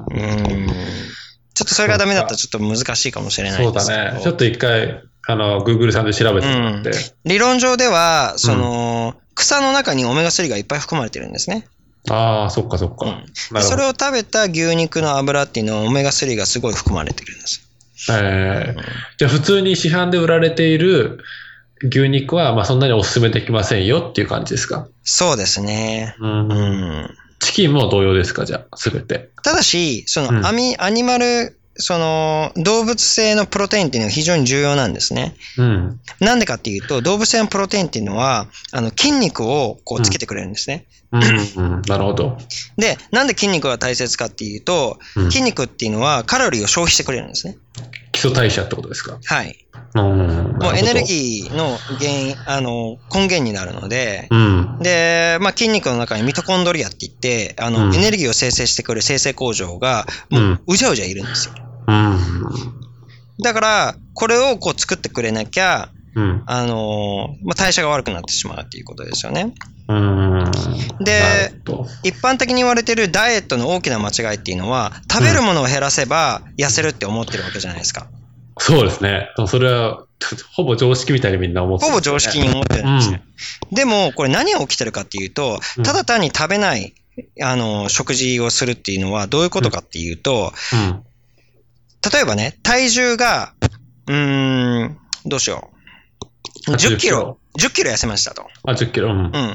ちょっとそれがダメだったらちょっと難しいかもしれないですけど。 そうだね。ちょっと一回、Google さんで調べてもらって。 理論上では、草の中にオメガ3がいっぱい含まれてるんですね。 ああ、そっかそっか。 それを食べた牛肉の油っていうのはオメガ3がすごい含まれてるんです。 じゃあ普通に市販で売られている牛肉はまあそんなにお勧めできませんよっていう感じですか？ そうですね。 チキンも同様ですか？じゃあすべて。 ただし、アニマル、動物性のプロテインっていうのは非常に重要なんですね。なんでかっていうと、動物性のプロテインっていうのは、筋肉をつけてくれるんですね。 なるほど。 で、なんで筋肉が大切かっていうと、筋肉っていうのはカロリーを消費してくれるんですね。 基礎代謝ってことですか？ はい。もうエネルギーの根源になるので、で、まあ、筋肉の中にミトコンドリアって言って、エネルギーを生成してくれる生成工場が、もうじゃうじゃいるんですよ。だから、これを作ってくれなきゃ、まあ、代謝が悪くなってしまうっていうことですよね。で、一般的に言われているダイエットの大きな間違いっていうのは、食べるものを減らせば痩せるって思ってるわけじゃないですか。 そうですね。それは、ほぼ常識みたいにみんな思ってる、 ほぼ常識に思ってるんですね。でも、これ何が起きてるかっていうと、ただ単に食べない食事をするっていうのはどういうことかっていうと、例えばね、体重が、どうしよう。10キロ痩せましたと。 10キロ。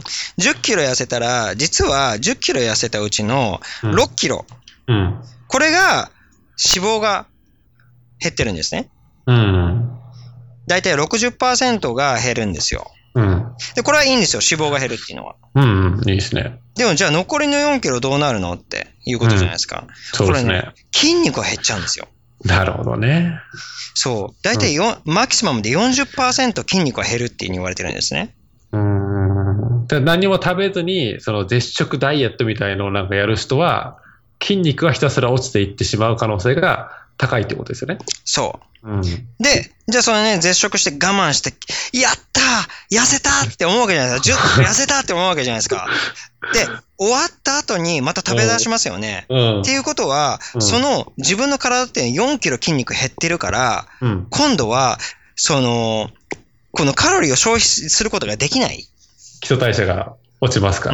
10キロ痩せたら、実は10キロ痩せたうちの6キロ。これが脂肪が減ってるんですね。だいたい 60% が減るんですよ。で、これはいいんですよ。脂肪が減るっていうのは。 いいですね。 でもじゃあ残りの4キロどうなるのっていうことじゃないですか。 そうですね。 筋肉が減っちゃうんですよ。 なるほどね。 そう。だいたいマキシマムで 40% 筋肉が減るっていうふうに言われてるんですね。 何も食べずに、その絶食ダイエットみたいのをなんかやる人は、筋肉がひたすら落ちていってしまう可能性が高いってことですよね。 そう。で、じゃあそれね、絶食して我慢して、やったー痩せたって思うわけじゃないですか。10痩せたって思うわけじゃないですか。で、終わった後にまた食べ出しますよね。っていうことは、その自分の体って4キロ筋肉減ってるから、今度は、このカロリーを消費することができない。 基礎代謝が落ちますから。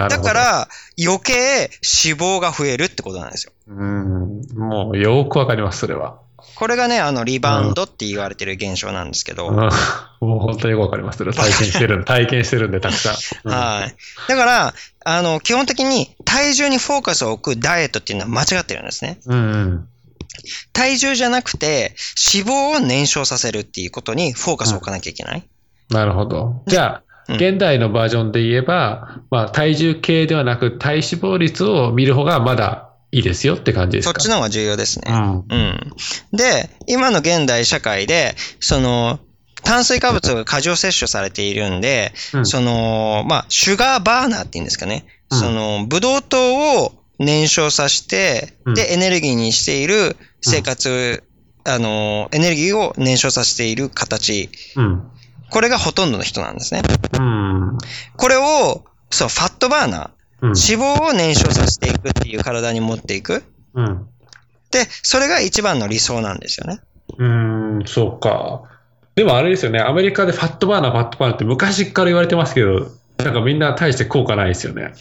だから余計脂肪が増えるってことなんですよ。 もうよくわかります、それは。 これがね、リバウンドって言われてる現象なんですけど。 もう本当によくわかります。それ体験してるんで、たくさん。 はい。だから、基本的に体重にフォーカスを置くダイエットっていうのは間違ってるんですね。体重じゃなくて、脂肪を燃焼させるっていうことにフォーカスを置かなきゃいけない。 なるほど。じゃあ、現代のバージョンで言えば、体重計ではなく体脂肪率を見る方がまだいいですよって感じですか？ そっちの方が重要ですね。で、今の現代社会で、炭水化物が過剰摂取されているんで、シュガーバーナーって言うんですかね。ブドウ糖を燃焼させて、で、エネルギーにしている生活、エネルギーを燃焼させている形。これがほとんどの人なんですね。これを、ファットバーナー。脂肪を燃焼させていくっていう体に持っていく。で、それが一番の理想なんですよね。 そうか。でもあれですよね、アメリカでファットバーナーって昔から言われてますけど、なんかみんな大して効果ないですよね。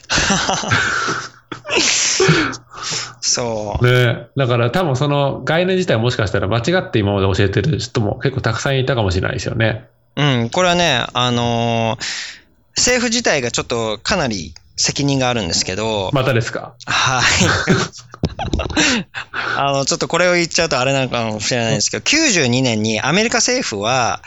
そう。 ね、だから多分その概念自体もしかしたら間違って今まで教えてる人も結構たくさんいたかもしれないですよね。 これはね、政府自体がちょっとかなり責任があるんですけど。 またですか？ はい。ちょっとこれを言っちゃうとあれなのかもしれないんですけど、92年にアメリカ政府は、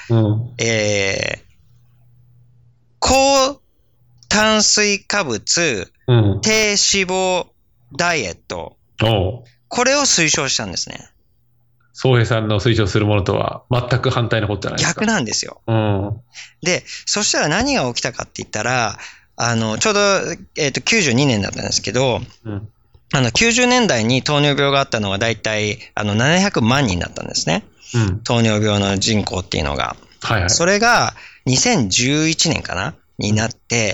高炭水化物、低脂肪ダイエット、これを推奨したんですね。 宗平さんの推奨するものとは全く反対のことじゃないですか。 逆なんですよ。で、そしたら何が起きたかって言ったら、ちょうど、92年だったんですけど、90年代に糖尿病があったのはだいたい700万人だったんですね。糖尿病の人口っていうのが。それが2011年かなになって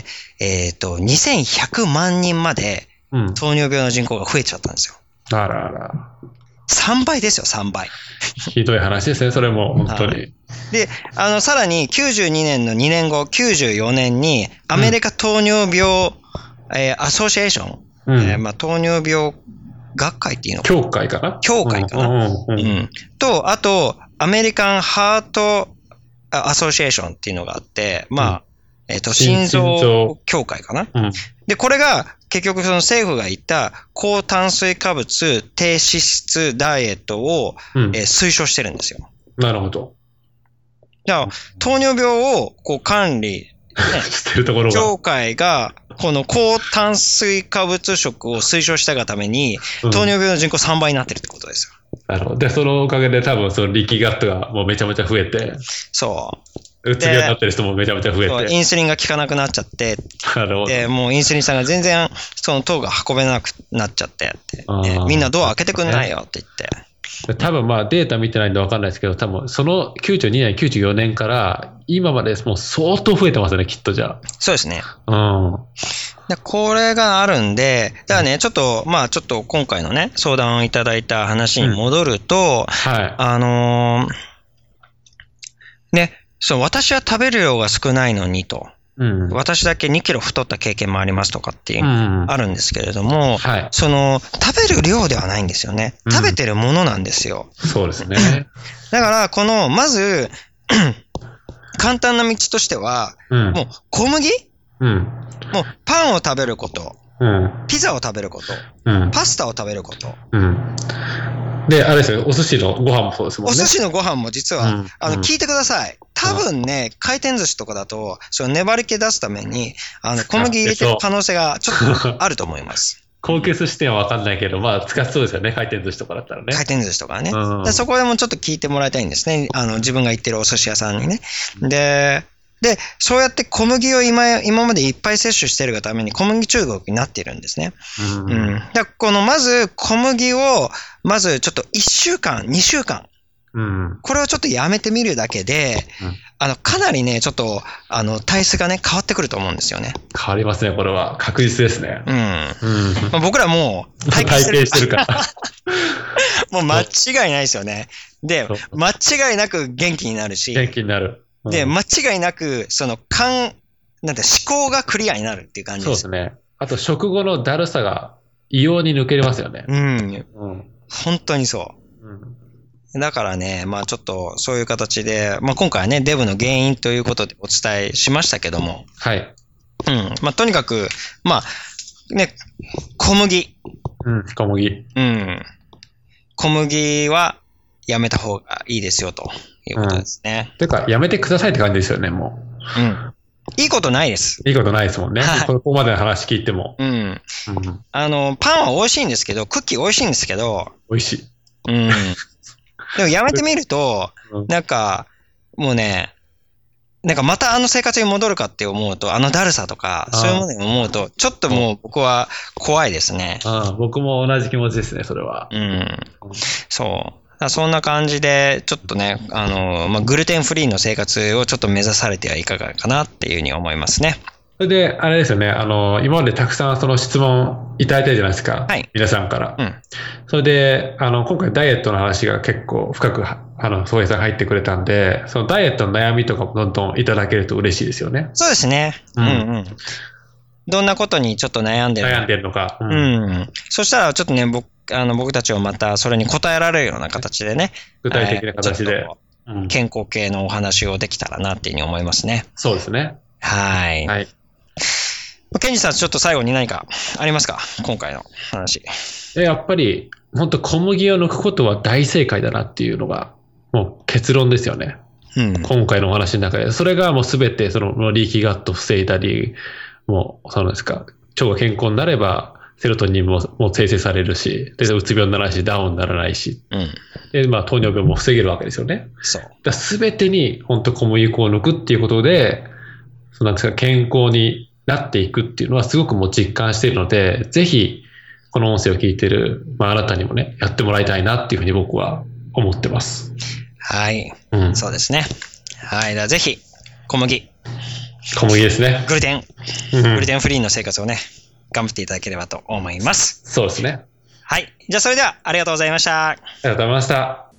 、2100万人まで糖尿病の人口が増えちゃったんですよ。 あらあら。 3倍ですよ、3倍。 ひどい話ですね、それも、本当に。 で、さらに92年の2年後、94年に、アメリカ糖尿病、アソシエーション、糖尿病学会っていうのかな？ 協会かな？ 協会かな？と、あと、アメリカンハートアソシエーションっていうのがあって、心臓協会かな？で、これが、結局その政府が言った高炭水化物低脂質ダイエットを、推奨してるんですよ。 なるほど。 じゃあ、糖尿病を管理、 してるところが。 協会がこの高炭水化物食を推奨したがために、糖尿病の人口3倍になってるってことですよ。 なるほど。で、そのおかげで多分その力学がもうめちゃめちゃ増えて。 そう。 うつ病になってる人もめちゃめちゃ増えて。 インスリンが効かなくなっちゃって。で、もうインスリンさんが全然その糖が運べなくなっちゃって。みんなドア開けてくんないよって言って。 多分データ見てないんで分かんないですけど、多分その92年、94年から今までもう相当増えてますね、きっとじゃあ。 そうですね。でこれがあるんで、だからね、ちょっと今回のね、相談をいただいた話に戻ると、ね、私は食べる量が少ないのにと。 私だけ2キロ太った経験もありますとかっていう、あるんですけれども、その、食べる量ではないんですよね。食べてるものなんですよ。 そうですね。 だから、まず、簡単な道としては、もう小麦、もうパンを食べること、ピザを食べること、パスタを食べること。 で、あれですよ、お寿司のご飯もそうですもんね。 お寿司のご飯も実は、聞いてください。多分ね、回転寿司とかだと、その粘り気出すために、小麦入れてる可能性がちょっとあると思います。 高級寿司店は分かんないけど、まあ、使ってそうですよね、回転寿司とかだったらね。 回転寿司とかね。そこでもちょっと聞いてもらいたいんですね。自分が行ってるお寿司屋さんにね。で、そうやって小麦を今までいっぱい摂取してるがために小麦中毒になっているんですね。だからまず小麦を、まずちょっと1週間、2週間。これをちょっとやめてみるだけで、かなりね、ちょっと、体質がね、変わってくると思うんですよね。 変わりますね、これは。確実ですね。 僕らもう体験してるから。 もう間違いないですよね。で、間違いなく元気になるし。 元気になる。 で、間違いなく、なんて思考がクリアになるっていう感じです。 そうですね。あと、食後のだるさが異様に抜けれますよね。 本当にそう。だからね、まあちょっとそういう形で、まあ今回はね、デブの原因ということでお伝えしましたけども。まあとにかく、まあ、ね、小麦。 小麦。 小麦はやめた方がいいですよということですね。 てか、やめてくださいって感じですよね、もう。 いいことないです。 いいことないですもんね。ここまでの話聞いても。 パンは美味しいんですけど、クッキー美味しいんですけど。 美味しい。 でもやめてみると、なんか、もうね、なんかまた生活に戻るかって思うと、だるさとか、そういうものに思うと、ちょっともう僕は怖いですね。 僕も同じ気持ちですね、それは。 そう。そんな感じで、ちょっとね、グルテンフリーの生活をちょっと目指されてはいかがかなっていうふうに思いますね。 それで、あれですよね、今までたくさんその質問いただいたじゃないですか。皆さんから。それで、今回ダイエットの話が結構深く、宗平さんが入ってくれたんで、そのダイエットの悩みとかもどんどんいただけると嬉しいですよね。 そうですね。どんなことにちょっと悩んでるのか。 そしたらちょっとね、僕たちをまたそれに答えられるような形でね。 具体的な形で。 健康系のお話をできたらなっていうふうに思いますね。 そうですね。 はい。ケンジさん、ちょっと最後に何かありますか？今回の話。 やっぱり、本当小麦を抜くことは大正解だなっていうのが、もう結論ですよね。今回のお話の中で。それがもうすべて、リーキーガットを防いだり、もう、そうなんですか、腸が健康になれば、セロトニンも生成されるし、で、うつ病にならないし、ダウンにならないし、で、まあ、糖尿病も防げるわけですよね。すべてに、本当小麦粉を抜くっていうことで、なんですか、健康になっていくっていうのはすごくもう実感しているので、ぜひ、この音声を聞いている、あなたにもね、やってもらいたいなっていうふうに僕は思ってます。 はい。そうですね。はい。ではぜひ、小麦ですね。 グルテンフリーの生活をね、頑張っていただければと思います。 そうですね。 はい。じゃあそれではありがとうございました。 ありがとうございました。